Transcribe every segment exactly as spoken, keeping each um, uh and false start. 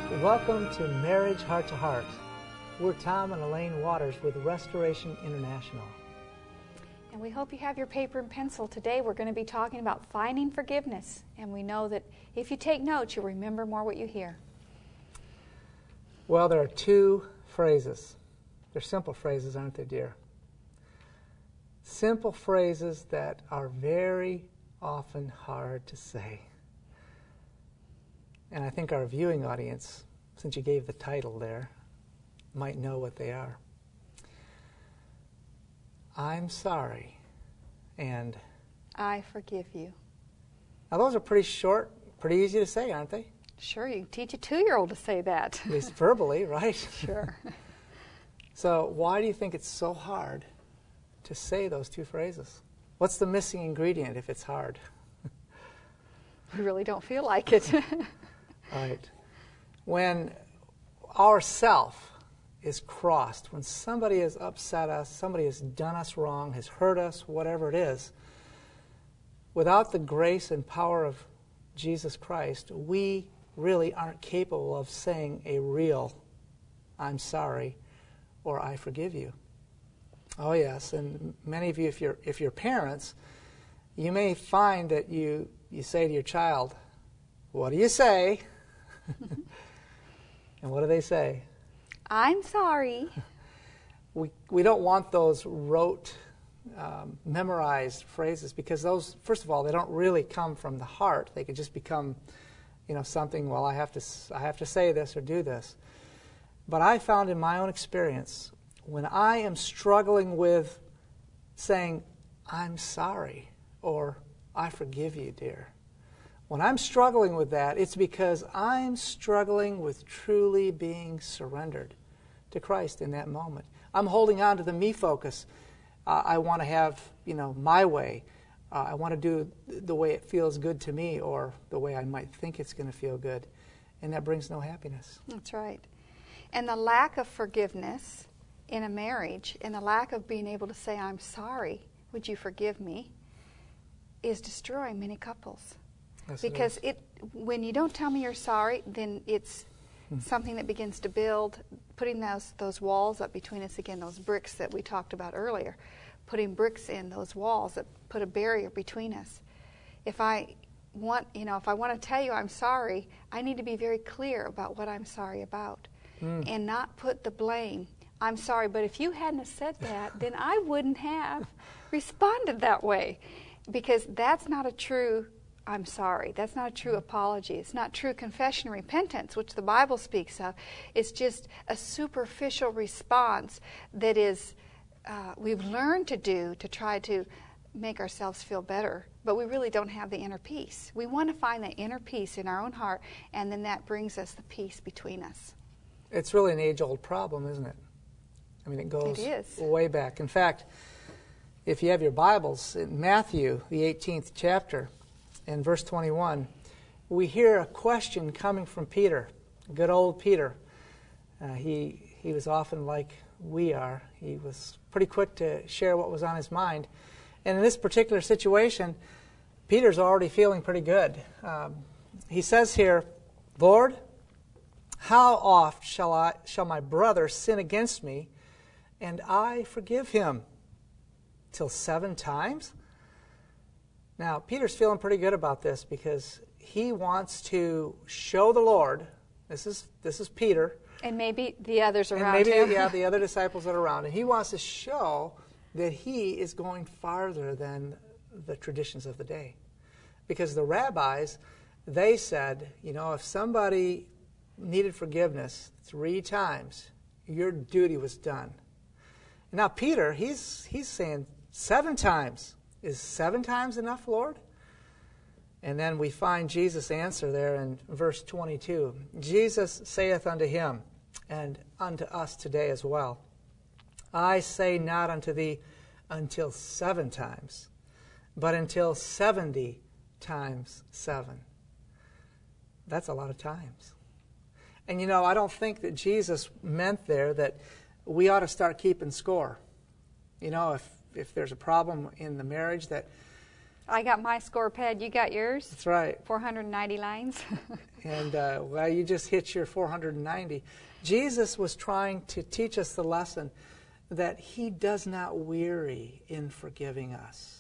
Welcome to Marriage Heart to Heart. We're Tom and Elaine Waters with Restoration International. And we hope you have your paper and pencil. Today we're going to be talking about finding forgiveness. And we know that if you take notes, you'll remember more what you hear. Well, there are two phrases. They're simple phrases, aren't they, dear? Simple phrases that are very often hard to say. And I think our viewing audience, since you gave the title there, might know what they are. I'm sorry, and I forgive you. Now those are pretty short, pretty easy to say, aren't they? Sure, you can teach a two-year-old to say that. At least verbally, right? Sure. So why do you think it's so hard to say those two phrases? What's the missing ingredient if it's hard? We really don't feel like it. Right. When our self is crossed, when somebody has upset us, somebody has done us wrong, has hurt us, whatever it is, without the grace and power of Jesus Christ, we really aren't capable of saying a real I'm sorry or I forgive you. Oh yes, and many of you, if you're if you're parents, you may find that you, you say to your child, what do you say? And what do they say? I'm sorry. We we don't want those rote, um, memorized phrases because those, first of all, they don't really come from the heart. They could just become, you know, something. Well, I have to I have to say this or do this. But I found in my own experience, when I am struggling with saying I'm sorry or I forgive you, dear. When I'm struggling with that, it's because I'm struggling with truly being surrendered to Christ in that moment. I'm holding on to the me focus. Uh, I want to have, you know, my way. Uh, I want to do the way it feels good to me or the way I might think it's going to feel good. And that brings no happiness. That's right. And the lack of forgiveness in a marriage and the lack of being able to say, I'm sorry, would you forgive me, is destroying many couples. Yes, because it, it, when you don't tell me you're sorry, then it's hmm. something that begins to build, putting those those walls up between us again, those bricks that we talked about earlier, putting bricks in those walls that put a barrier between us. If I want, you know, if I want to tell you I'm sorry, I need to be very clear about what I'm sorry about, mm. and not put the blame. I'm sorry, but if you hadn't have said that, then I wouldn't have responded that way, because that's not a true I'm sorry. That's not a true apology. It's not true confession and repentance, which the Bible speaks of. It's just a superficial response that is uh, we've learned to do to try to make ourselves feel better, but we really don't have the inner peace. We want to find the inner peace in our own heart, and then that brings us the peace between us. It's really an age-old problem, isn't it? I mean, it goes it is. way back. In fact, if you have your Bibles, in Matthew, the eighteenth chapter, in verse twenty-one, we hear a question coming from Peter, good old Peter. Uh, he he was often like we are. He was pretty quick to share what was on his mind. And in this particular situation, Peter's already feeling pretty good. Um, he says here, Lord, how oft shall I shall my brother sin against me, and I forgive him? Till seven times? Now, Peter's feeling pretty good about this because he wants to show the Lord, this is this is Peter. And maybe the others around and maybe, him. yeah, the other disciples that are around. And he wants to show that he is going farther than the traditions of the day. Because the rabbis, they said, you know, if somebody needed forgiveness three times, your duty was done. Now, Peter, he's he's saying seven times. Is seven times enough, Lord? And then we find Jesus' answer there in verse twenty-two. Jesus saith unto him, and unto us today as well, I say not unto thee until seven times, but until seventy times seven. That's a lot of times. And you know, I don't think that Jesus meant there that we ought to start keeping score. You know, if if there's a problem in the marriage that I got my score pad. You got yours? That's right. four hundred ninety lines. And, uh, well, you just hit your four hundred ninety. Jesus was trying to teach us the lesson that he does not weary in forgiving us.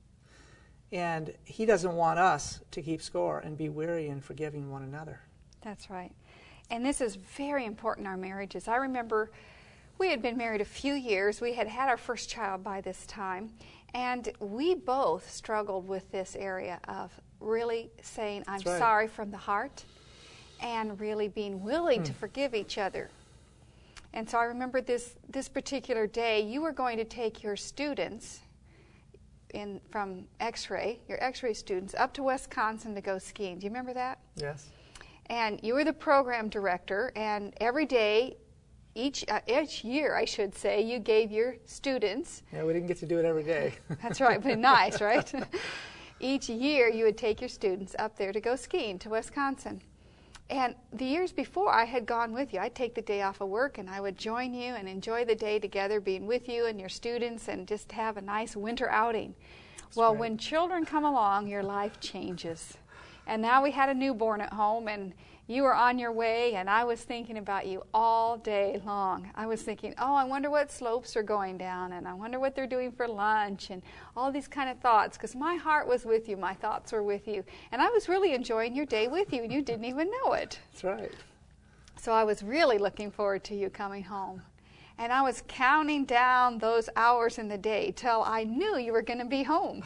And he doesn't want us to keep score and be weary in forgiving one another. That's right. And this is very important in our marriages. I remember we had been married a few years. We had had our first child by this time. And we both struggled with this area of really saying, I'm right. sorry from the heart, and really being willing Hmm. to forgive each other. And so I remember this, this particular day, you were going to take your students in from X-ray, your X-ray students, up to Wisconsin to go skiing. Do you remember that? Yes. And you were the program director, and every day, each uh, each year, I should say, you gave your students. Yeah, we didn't get to do it every day. That's right, but nice, right? Each year, you would take your students up there to go skiing to Wisconsin. And the years before, I had gone with you. I'd take the day off of work, and I would join you and enjoy the day together, being with you and your students, and just have a nice winter outing. That's well, right. when children come along, your life changes. And now we had a newborn at home, and you were on your way, and I was thinking about you all day long. I was thinking, oh, I wonder what slopes are going down, and I wonder what they're doing for lunch, and all these kind of thoughts, because my heart was with you, my thoughts were with you, and I was really enjoying your day with you, and you didn't even know it. That's right. So I was really looking forward to you coming home. And I was counting down those hours in the day till I knew you were going to be home.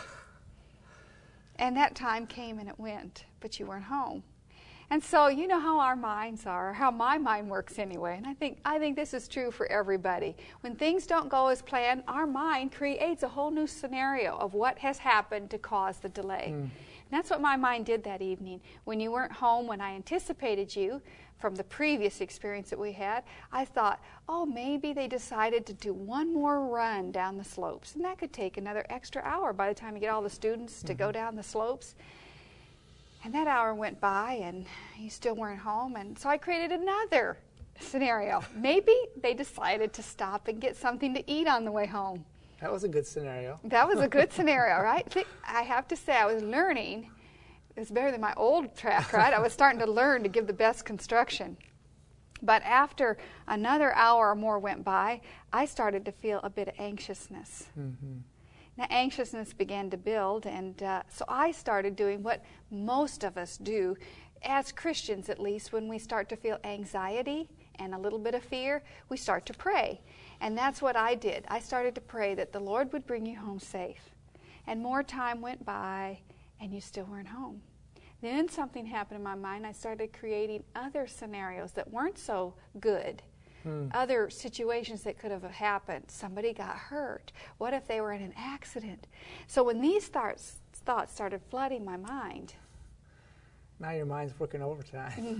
And that time came and it went, but you weren't home. And so you know how our minds are, how my mind works anyway. And I think I think this is true for everybody. When things don't go as planned, our mind creates a whole new scenario of what has happened to cause the delay. Mm. And that's what my mind did that evening. When you weren't home, when I anticipated you from the previous experience that we had, I thought, oh, maybe they decided to do one more run down the slopes. And that could take another extra hour by the time you get all the students to Mm-hmm. go down the slopes. And that hour went by, and you still weren't home. And so I created another scenario. Maybe they decided to stop and get something to eat on the way home. That was a good scenario. That was a good scenario, right? See, I have to say, I was learning. It's better than my old track, right? I was starting to learn to give the best construction. But after another hour or more went by, I started to feel a bit of anxiousness. Mm-hmm. Now, anxiousness began to build, and uh, so I started doing what most of us do, as Christians at least, when we start to feel anxiety and a little bit of fear, we start to pray. And that's what I did. I started to pray that the Lord would bring you home safe. And more time went by, and you still weren't home. Then something happened in my mind. I started creating other scenarios that weren't so good. Hmm. Other situations that could have happened. Somebody got hurt. What if they were in an accident? So when these thoughts, thoughts started flooding my mind, now your mind's working overtime.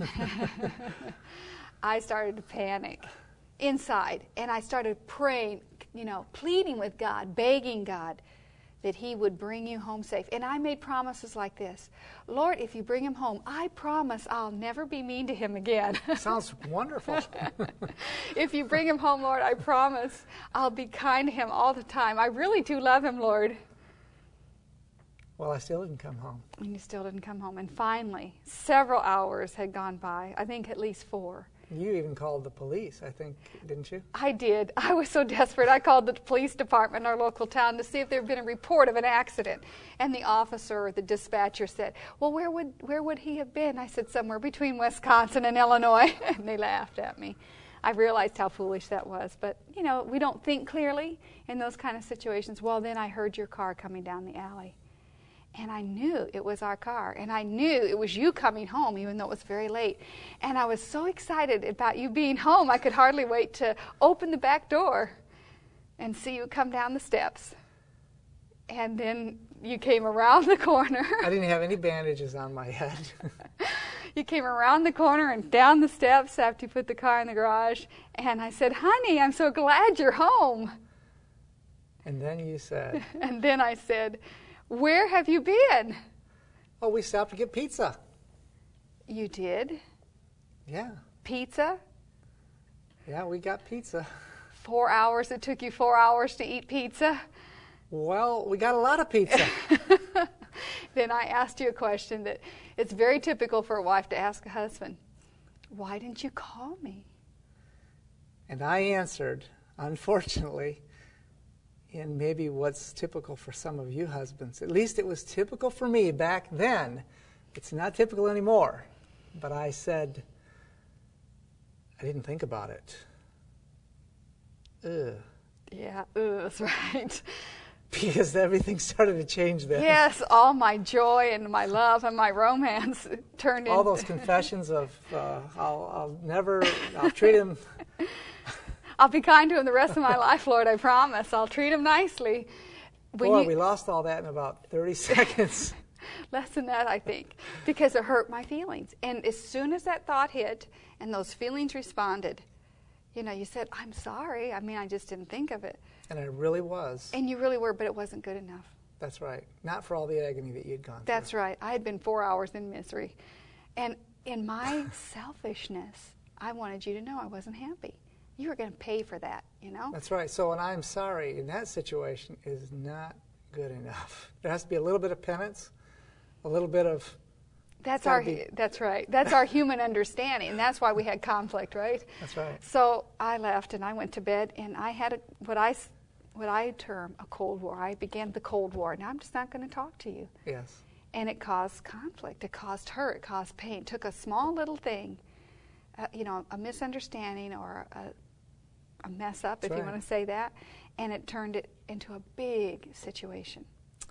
I started to panic inside, and I started praying, you know, pleading with God, begging God that he would bring you home safe. And I made promises like this. Lord, if you bring him home, I promise I'll never be mean to him again. Sounds wonderful. If you bring him home, Lord, I promise I'll be kind to him all the time. I really do love him, Lord. Well, I still didn't come home. And you still didn't come home. And finally, several hours had gone by. I think at least four. You even called the police, I think, didn't you? I did. I was so desperate. I called the police department in our local town to see if there had been a report of an accident. And the officer or the dispatcher said, well, where would where would he have been? I said, somewhere between Wisconsin and Illinois. And they laughed at me. I realized how foolish that was. But, you know, we don't think clearly in those kind of situations. Well, then I heard your car coming down the alley. And I knew it was our car. And I knew it was you coming home, even though it was very late. And I was so excited about you being home, I could hardly wait to open the back door and see you come down the steps. And then you came around the corner. I didn't have any bandages on my head. You came around the corner and down the steps after you put the car in the garage. And I said, honey, I'm so glad you're home. And then you said... And then I said... Where have you been? Oh, we stopped to get pizza. You did? Yeah. Pizza? Yeah, we got pizza. Four hours. It took you four hours to eat pizza? Well, we got a lot of pizza. then I asked you a question that it's very typical for a wife to ask a husband. Why didn't you call me? And I answered, unfortunately, in maybe what's typical for some of you husbands. At least it was typical for me back then. It's not typical anymore. But I said, I didn't think about it. Ugh. Yeah, ugh, that's right. Because everything started to change then. Yes, all my joy and my love and my romance turned into... All those confessions of, uh, I'll, I'll never, I'll treat him... I'll be kind to him the rest of my life, Lord, I promise. I'll treat him nicely. When Boy, you, we lost all that in about thirty seconds. Less than that, I think, because it hurt my feelings. And as soon as that thought hit and those feelings responded, you know, you said, I'm sorry. I mean, I just didn't think of it. And I really was. And you really were, but it wasn't good enough. That's right. Not for all the agony that you'd gone That's through. right. I had been four hours in misery. And in my selfishness, I wanted you to know I wasn't happy. You were going to pay for that, you know? That's right. So an I'm sorry in that situation is not good enough. There has to be a little bit of penance, a little bit of... That's our, be, that's right. That's our human understanding. That's why we had conflict, right? That's right. So I left and I went to bed and I had a, what I, what I term a Cold War. I began the Cold War. Now I'm just not going to talk to you. Yes. And it caused conflict. It caused hurt. It caused pain. It took a small little thing, uh, you know, a misunderstanding or a, a mess up, That's if right. you want to say that, and it turned it into a big situation.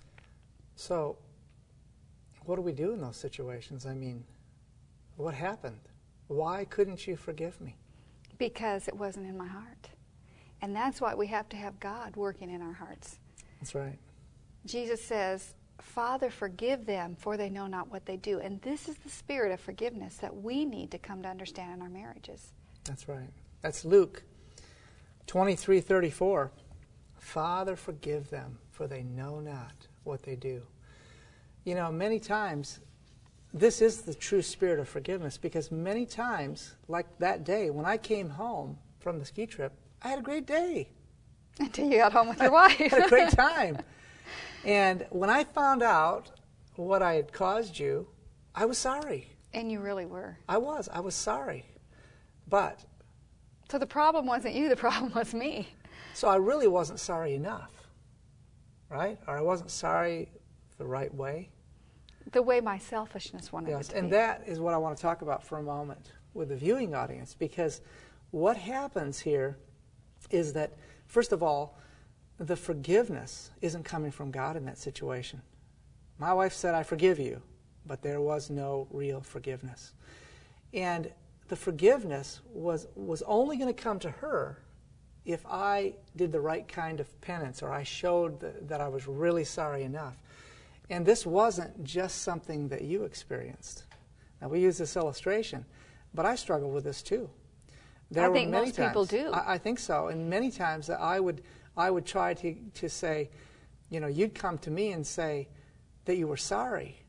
So what do we do in those situations? I mean, what happened? Why couldn't you forgive me? Because it wasn't in my heart. And that's why we have to have God working in our hearts. That's right. Jesus says, Father, forgive them, for they know not what they do. And this is the spirit of forgiveness that we need to come to understand in our marriages. That's right. That's Luke twenty-three thirty-four. Father, forgive them, for they know not what they do. You know, many times, this is the true spirit of forgiveness, because many times, like that day, when I came home from the ski trip, I had a great day. Until you got home with your wife. I had a great time. And when I found out what I had caused you, I was sorry. And you really were. I was. I was sorry. But... So the problem wasn't you, the problem was me. So I really wasn't sorry enough, right? Or I wasn't sorry the right way. The way my selfishness wanted Yes, it to and be. that is what I want to talk about for a moment with the viewing audience, because what happens here is that, first of all, the forgiveness isn't coming from God in that situation. My wife said, I forgive you, but there was no real forgiveness. And the forgiveness was, was only going to come to her if I did the right kind of penance, or I showed the, that I was really sorry enough. And this wasn't just something that you experienced. Now, we use this illustration, but I struggle with this too. There I were think many most times, people do. I, I think so. And many times that I would, I would try to, to say, you know, you'd come to me and say that you were sorry.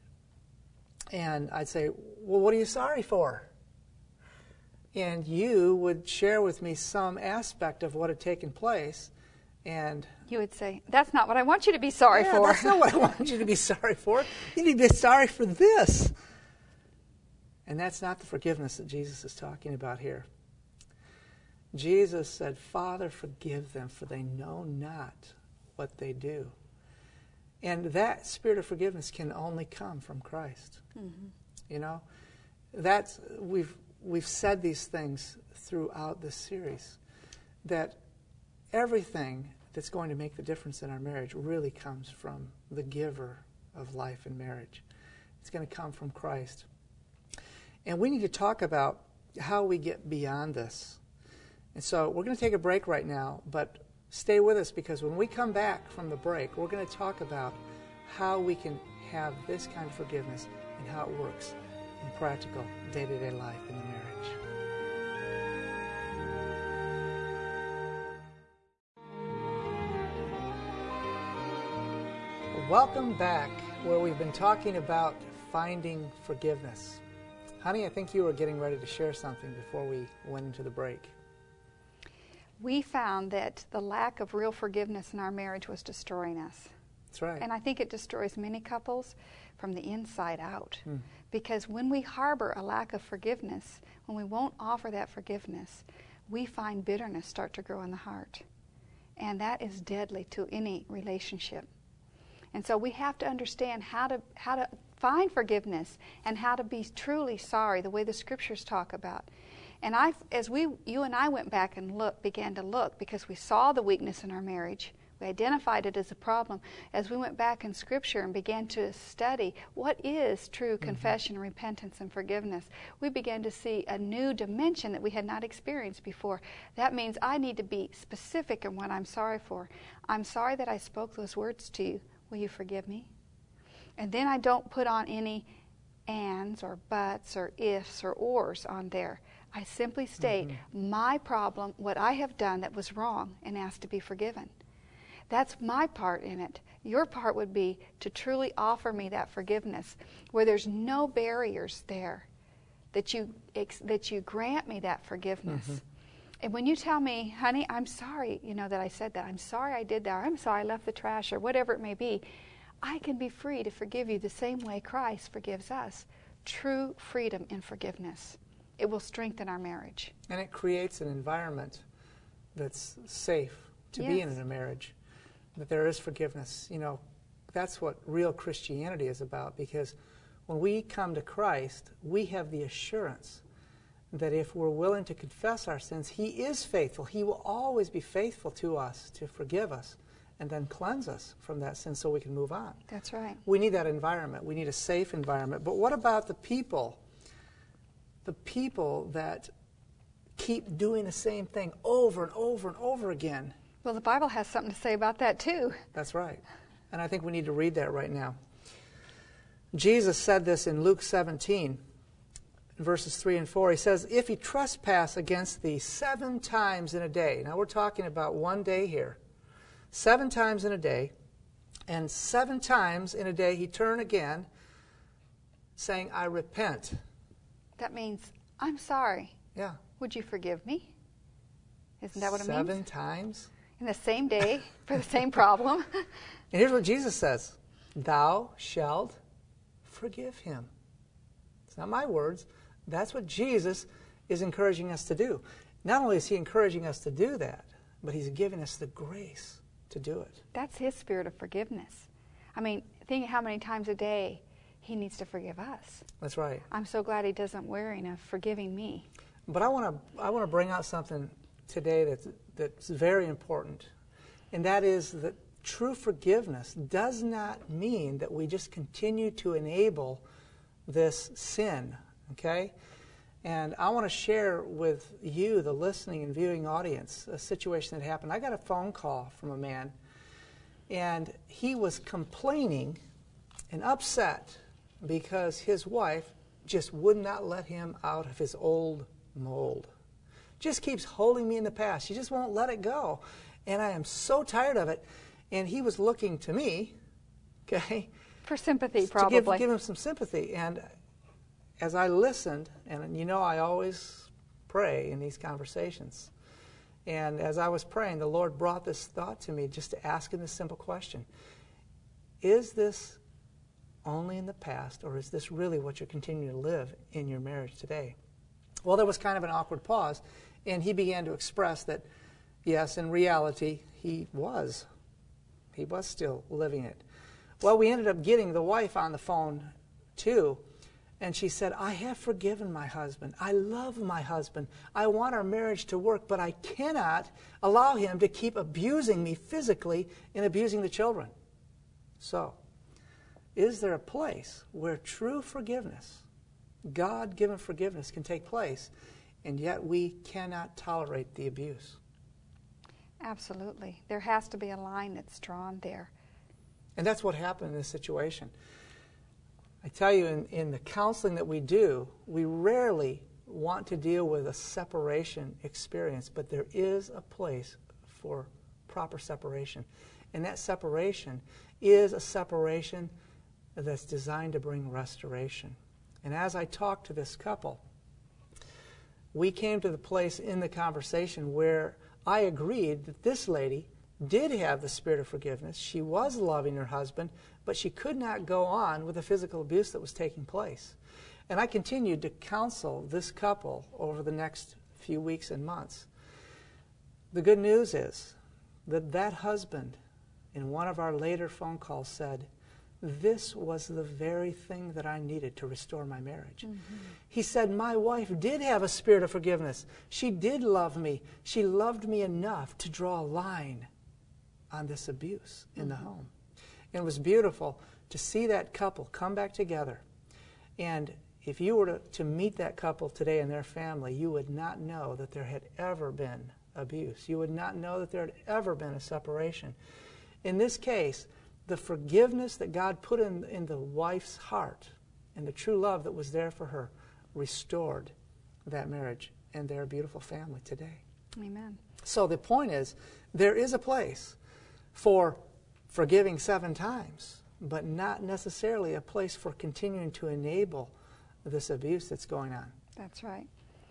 And I'd say, well, what are you sorry for? And you would share with me some aspect of what had taken place, and You would say, that's not what I want you to be sorry yeah, for. that's not what I want you to be sorry for. You need to be sorry for this. And that's not the forgiveness that Jesus is talking about here. Jesus said, Father, forgive them, for they know not what they do. And that spirit of forgiveness can only come from Christ. Mm-hmm. You know, that's, we've, we've said these things throughout this series, that everything that's going to make the difference in our marriage really comes from the giver of life and marriage. It's going to come from Christ. And we need to talk about how we get beyond this. And so we're going to take a break right now, but stay with us, because when we come back from the break, we're going to talk about how we can have this kind of forgiveness and how it works in practical day-to-day life in the marriage. Welcome back, where we've been talking about finding forgiveness. Honey, I think you were getting ready to share something before we went into the break. We found that the lack of real forgiveness in our marriage was destroying us. That's right. And I think it destroys many couples from the inside out. Hmm. Because when we harbor a lack of forgiveness, when we won't offer that forgiveness, we find bitterness start to grow in the heart. And that is deadly to any relationship. And so we have to understand how to how to find forgiveness and how to be truly sorry, the way the scriptures talk about. And I, as we, you and I went back and look, began to look, because we saw the weakness in our marriage. We identified it as a problem. As we went back in Scripture and began to study what is true mm-hmm. confession, repentance, and forgiveness, we began to see a new dimension that we had not experienced before. That means I need to be specific in what I'm sorry for. I'm sorry that I spoke those words to you. Will you forgive me? And then I don't put on any ands or buts or ifs or ors on there. I simply state mm-hmm. my problem, what I have done that was wrong, and ask to be forgiven. That's my part in it. Your part would be to truly offer me that forgiveness, where there's no barriers there, that you ex- that you grant me that forgiveness. Mm-hmm. And when you tell me, honey, I'm sorry, you know, that I said that, I'm sorry I did that, or I'm sorry I left the trash, or whatever it may be, I can be free to forgive you the same way Christ forgives us. True freedom in forgiveness. It will strengthen our marriage. And it creates an environment that's safe to yes. be in in a marriage, that there is forgiveness. You know, that's what real Christianity is about, because when we come to Christ, we have the assurance that if we're willing to confess our sins, He is faithful. He will always be faithful to us to forgive us and then cleanse us from that sin so we can move on. That's right. We need that environment. We need a safe environment. But what about the people? The people that keep doing the same thing over and over and over again. Well, the Bible has something to say about that too. That's right. And I think we need to read that right now. Jesus said this in Luke seventeen, verses three and four. He says, if he trespass against thee seven times in a day. Now we're talking about one day here. Seven times in a day. And seven times in a day he turn again, saying, I repent. That means, I'm sorry. Yeah. Would you forgive me? Isn't that what it Seven means? Seven times? In the same day, for the same problem. And here's what Jesus says. Thou shalt forgive him. It's not my words. That's what Jesus is encouraging us to do. Not only is he encouraging us to do that, but he's giving us the grace to do it. That's his spirit of forgiveness. I mean, think how many times a day he needs to forgive us. That's right. I'm so glad he doesn't weary of forgiving me. But I want to I want to bring out something today that's that's very important, and that is that true forgiveness does not mean that we just continue to enable this sin. Okay, and I want to share with you, the listening and viewing audience, a situation that happened. I got a phone call from a man, and he was complaining and upset because his wife just would not let him out of his old mold. Just keeps holding me in the past. She just won't let it go. And I am so tired of it. And he was looking to me, okay, for sympathy, probably. To give, give him some sympathy. And as I listened, and you know I always pray in these conversations, and as I was praying, the Lord brought this thought to me just to ask him this simple question. Is this only in the past, or is this really what you're continuing to live in your marriage today? Well, there was kind of an awkward pause, and he began to express that, yes, in reality, he was. He was still living it. Well, we ended up getting the wife on the phone, too, and she said, I have forgiven my husband. I love my husband. I want our marriage to work, but I cannot allow him to keep abusing me physically and abusing the children. So, is there a place where true forgiveness, God-given forgiveness, can take place, and yet we cannot tolerate the abuse? Absolutely. There has to be a line that's drawn there. And that's what happened in this situation. I tell you, in, in the counseling that we do, we rarely want to deal with a separation experience, but there is a place for proper separation. And that separation is a separation that's designed to bring restoration. And as I talked to this couple, we came to the place in the conversation where I agreed that this lady did have the spirit of forgiveness. She was loving her husband, but she could not go on with the physical abuse that was taking place. And I continued to counsel this couple over the next few weeks and months. The good news is that that husband, in one of our later phone calls, said, "This was the very thing that I needed to restore my marriage." Mm-hmm. He said, "My wife did have a spirit of forgiveness. She did love me. She loved me enough to draw a line on this abuse in mm-hmm. the home." And it was beautiful to see that couple come back together. And if you were to, to meet that couple today and their family, you would not know that there had ever been abuse. You would not know that there had ever been a separation. In this case, the forgiveness that God put in, in the wife's heart and the true love that was there for her restored that marriage and their beautiful family today. Amen. So the point is, there is a place for forgiving seven times, but not necessarily a place for continuing to enable this abuse that's going on. That's right.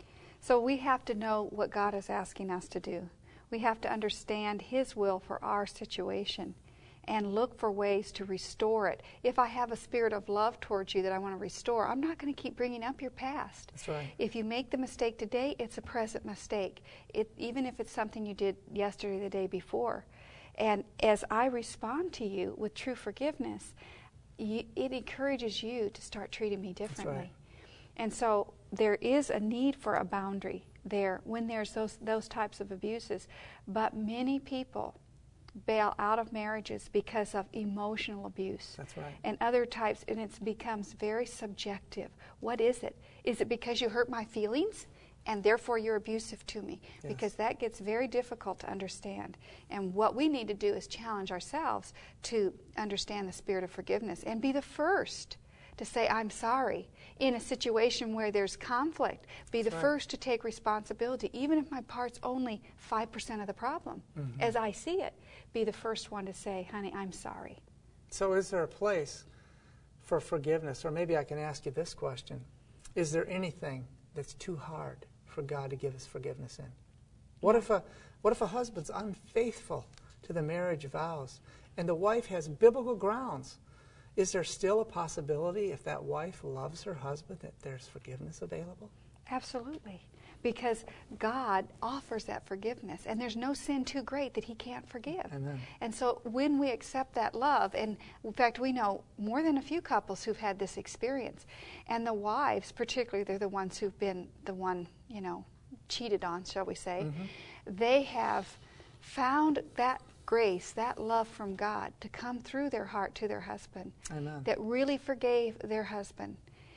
So we have to know what God is asking us to do. We have to understand His will for our situation and look for ways to restore it. If I have a spirit of love towards you that I want to restore, I'm not going to keep bringing up your past. That's right. If you make the mistake today, it's a present mistake, it, even if it's something you did yesterday or the day before. And as I respond to you with true forgiveness, you, it encourages you to start treating me differently. That's right. And so there is a need for a boundary there when there's those, those types of abuses. But many people bail out of marriages because of emotional abuse. That's right. And other types, and it becomes very subjective. What is it? Is it because you hurt my feelings and therefore you're abusive to me? Yes. Because that gets very difficult to understand. And what we need to do is challenge ourselves to understand the spirit of forgiveness and be the first to say, "I'm sorry," in a situation where there's conflict. Be the right. first to take responsibility, even if my part's only five percent of the problem. Mm-hmm. As I see it, be the first one to say, "Honey, I'm sorry." So is there a place for forgiveness? Or maybe I can ask you this question. Is there anything that's too hard for God to give us forgiveness in? What if a, what if a husband's unfaithful to the marriage vows and the wife has biblical grounds? Is there still a possibility, if that wife loves her husband, that there's forgiveness available? Absolutely. Because God offers that forgiveness, and there's no sin too great that He can't forgive. Amen. And so when we accept that love, and in fact we know more than a few couples who've had this experience, and the wives particularly, they're the ones who've been the one, you know, cheated on, shall we say, mm-hmm. they have found that grace, that love from God to come through their heart to their husband. Amen. That really forgave their husband.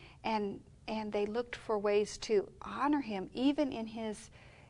And and they looked for ways to honor him, even in his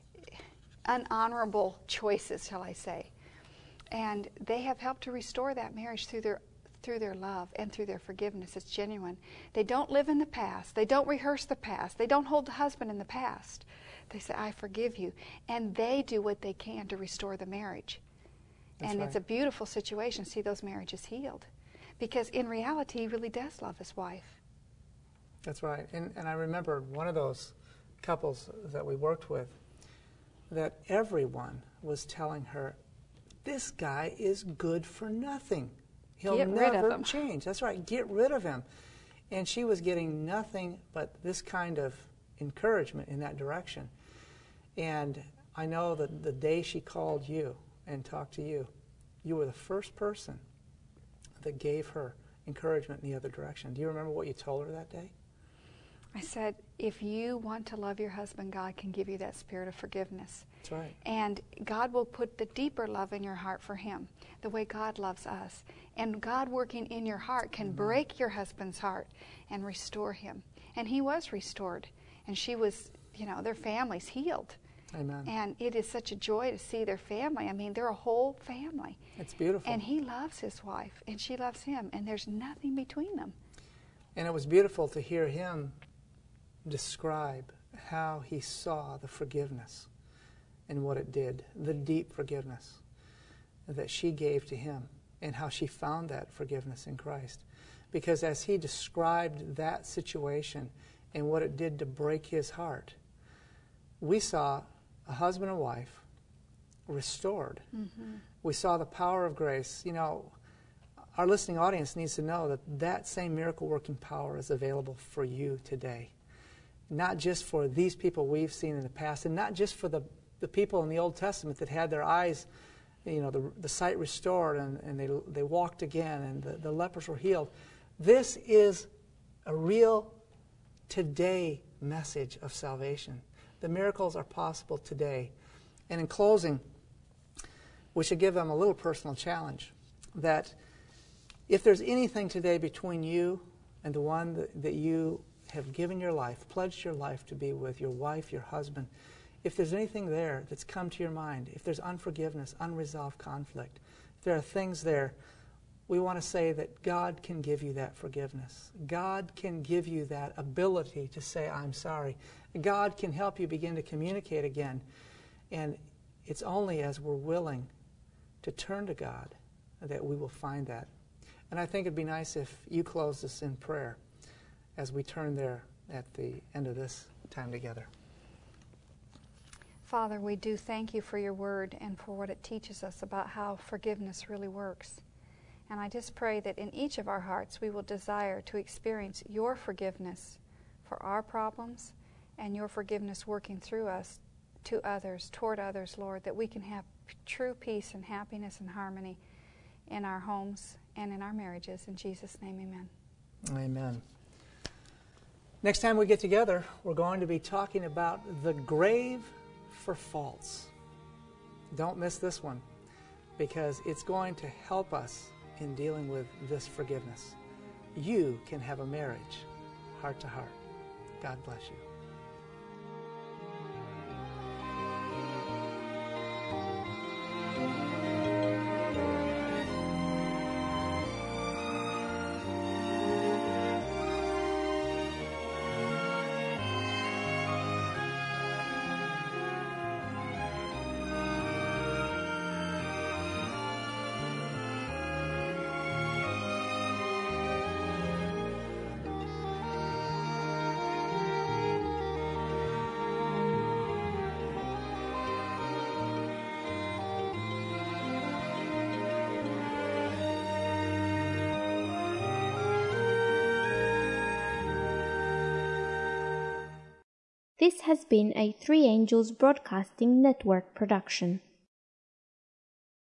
unhonorable choices, shall I say. And they have helped to restore that marriage through their through their love and through their forgiveness. It's genuine. They don't live in the past. They don't rehearse the past. They don't hold the husband in the past. They say, "I forgive you." And they do what they can to restore the marriage. That's and right. It's a beautiful situation to see those marriages healed. Because in reality, he really does love his wife. That's right. And, and I remember one of those couples that we worked with, that everyone was telling her, "This guy is good for nothing. He'll Get never rid of him. change." That's right. Get rid of him. And she was getting nothing but this kind of encouragement in that direction. And I know that the day she called you and talked to you, you were the first person that gave her encouragement in the other direction. Do you remember what you told her that day? I said, if you want to love your husband, God can give you that spirit of forgiveness. That's right. And God will put the deeper love in your heart for him, the way God loves us. And God working in your heart can mm-hmm. break your husband's heart and restore him. And he was restored. And she was, you know, their family's healed. Amen. And it is such a joy to see their family. I mean, they're a whole family. It's beautiful. And he loves his wife, and she loves him, and there's nothing between them. And it was beautiful to hear him describe how he saw the forgiveness and what it did, the deep forgiveness that she gave to him, and how she found that forgiveness in Christ. Because as he described that situation and what it did to break his heart, we saw a husband and wife restored. Mm-hmm. We saw the power of grace. You know, our listening audience needs to know that that same miracle-working power is available for you today. Not just for these people we've seen in the past, and not just for the, the people in the Old Testament that had their eyes, you know, the, the sight restored, and, and they, they walked again, and the, the lepers were healed. This is a real today message of salvation. The miracles are possible today. And in closing, we should give them a little personal challenge, that if there's anything today between you and the one that, that you have given your life, pledged your life to be with, your wife, your husband, if there's anything there that's come to your mind, if there's unforgiveness, unresolved conflict, if there are things there, we want to say that God can give you that forgiveness. God can give you that ability to say, I'm sorry. God can help you begin to communicate again. And it's only as we're willing to turn to God that we will find that. And I think it'd be nice if you close this in prayer as we turn there at the end of this time together. Father, we do thank you for your word and for what it teaches us about how forgiveness really works. And I just pray that in each of our hearts we will desire to experience your forgiveness for our problems and your forgiveness working through us to others, toward others, Lord, that we can have true peace and happiness and harmony in our homes and in our marriages. In Jesus' name, amen. Amen. Next time we get together, we're going to be talking about the grave for faults. Don't miss this one, because it's going to help us in dealing with this forgiveness. You can have a marriage heart to heart. God bless you. This has been a Three Angels Broadcasting Network production.